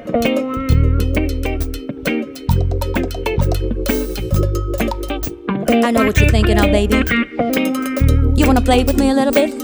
I know what you're thinking of, baby. You wanna play with me a little bit?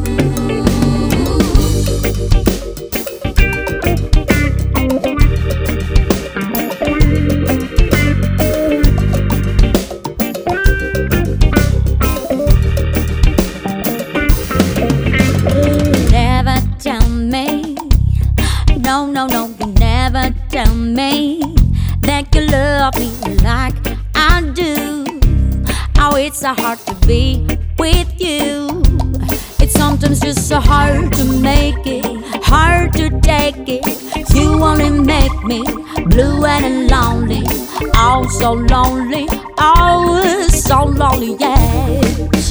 Never tell me, no, no, no, you never tell me that you love me like I do. Oh, it's so hard to be with you. It's sometimes just so hard to make it, hard to take it. You only make me blue and lonely. Oh, so lonely, oh, so lonely, yes.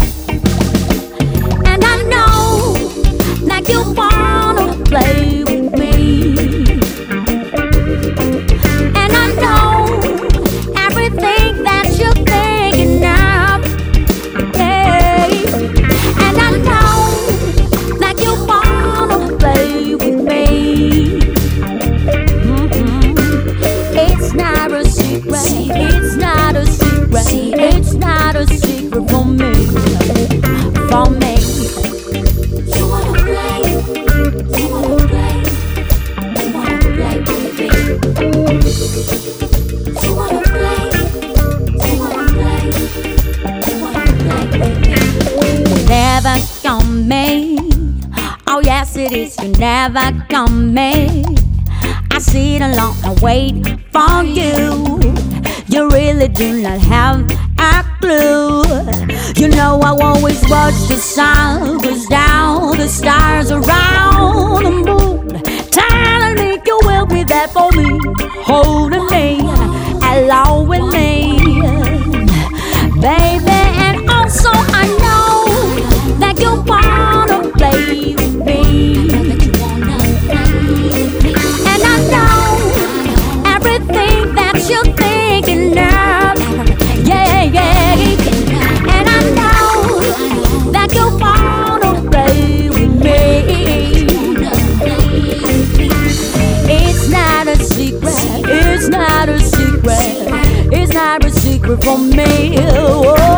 And I know that you wanna play with me. And I know everything that you're thinking of, yeah. And I know that you wanna play with me. It's not a secret, it's not a secret, it's not a secret for me, for me. You wanna play, you wanna play, you wanna play with me. You wanna play, you wanna play, you wanna play with me. Never come me, oh yes it is, you never come me. I sit alone and wait for you. You really do not have a clue. You know I always watch the sun goes down, the stars around the moon, telling me you will be there for me, holding me, along with me, baby. And also I know that you wanna play with me. And I know everything that you're thinking of, yeah, yeah. And I know that you wanna play with me. It's not a secret, it's not a secret, it's not a secret for me. Oh.